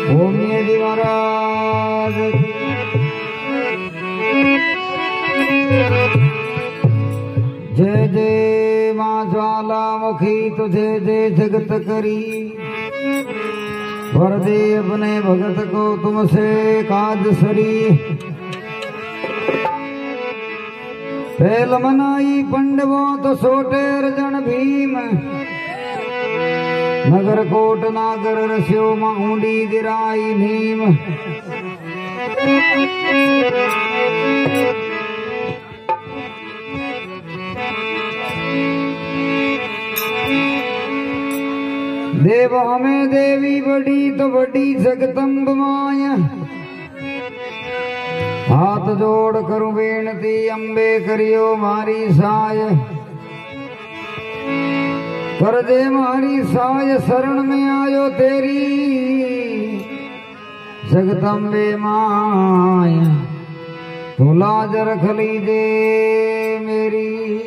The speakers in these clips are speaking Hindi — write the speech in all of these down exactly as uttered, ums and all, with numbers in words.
ओम यदि महाराज जय जय माँ ज्वालामुखी तुझे जय जगत करी वर दे अपने भगत को तुमसे काज सरी पहल मनाई पंडवों तो सोटेर जन भीम नगर कोट नागर रस्यो माउंडी गिराई नीम देव हमें देवी बड़ी तो बड़ी जगदम्ब माया हाथ जोड़ करूं बेनती अम्बे करियो मारी साय कर दे मारी साय शरण में आयो तेरी जगदम्बे माया तू लाज रख लीजे मेरी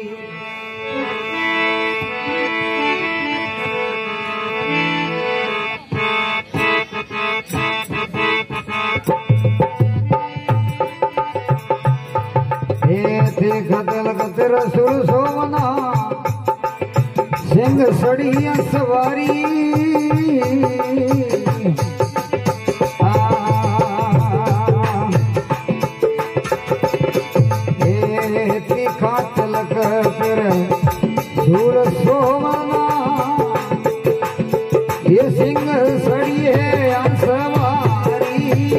खतल खतर सुर सोवना सिंह सड़िया सवारी तीखा तलक फिर सुर सोवना ये सिंह सड़िए सवारी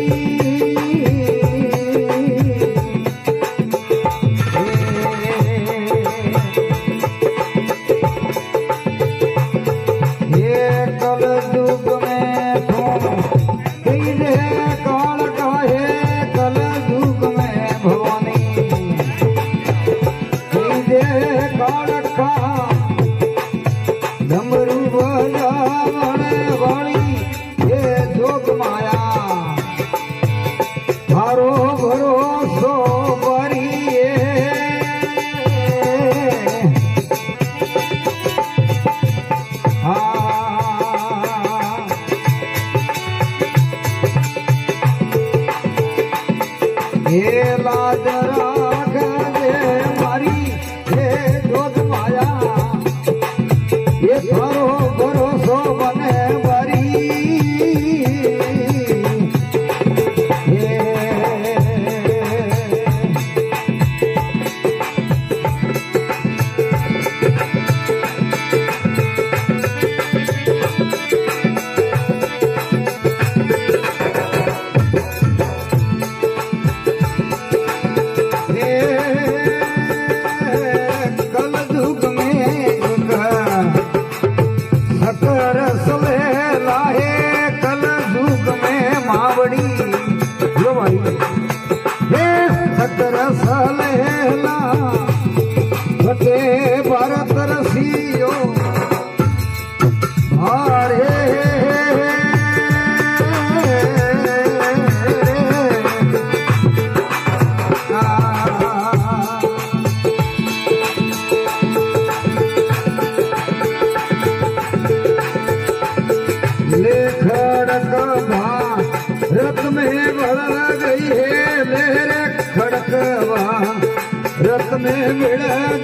रत में मिल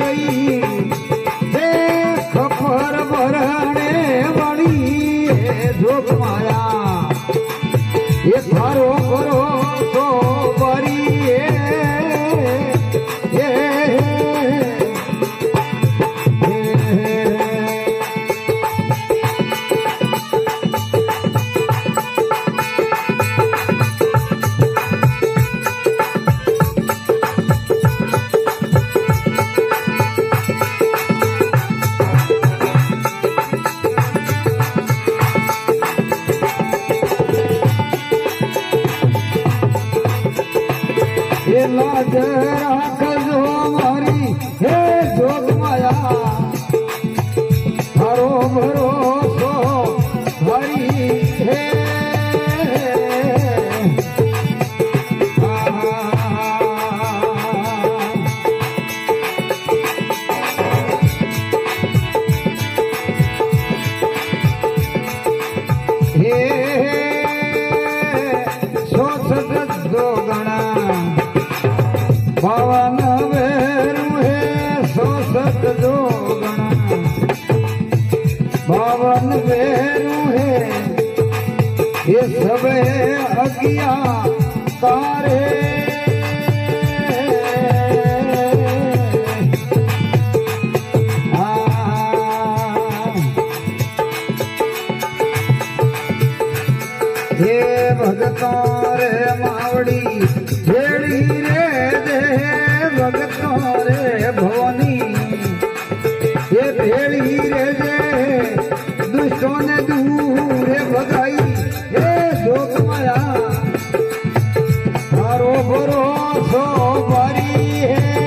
गई खपर भरने वाली जोग माया ये थारो करो तो बरी लाज राख जो मारी हे जोग माया हरो भरोसो हरी हे हे ये सब अज्ञा तारे हे भगतों रे मावड़ी भेड़ी रे दे भगतों रे भवानी ये भेड़ी रे दे दुष्टों ने दूर भगाई हे शोक माया तारो भरोसो बारी है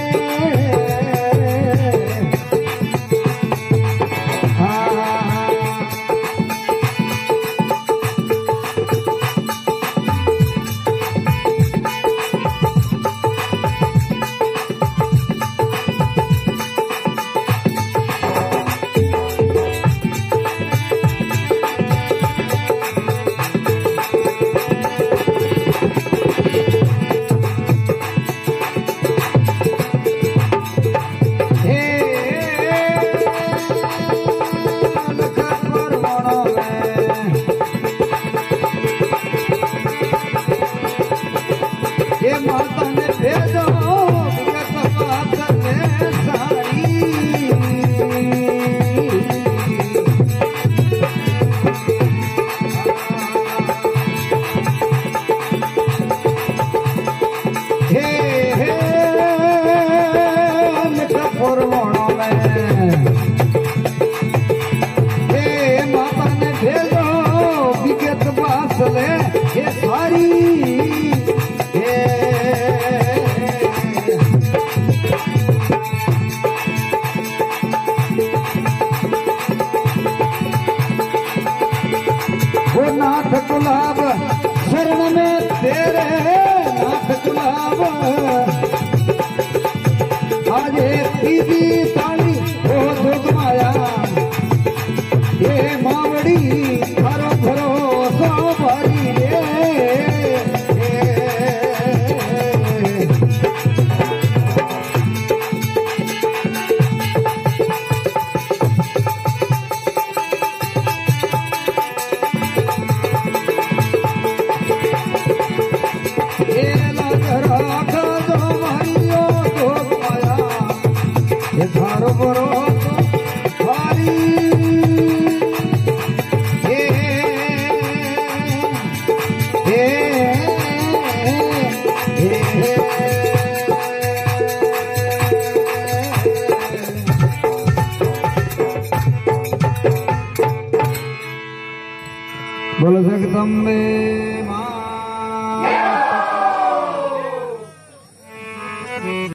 नाथ गुलाब शरण में तेरे नाथ गुलाब आज तीजी ताली हो जोग माया ये मावड़ी हरो भरोसा भारी रे थारो भरोसा भारी हे हे हे बोल जगदम्बे मां।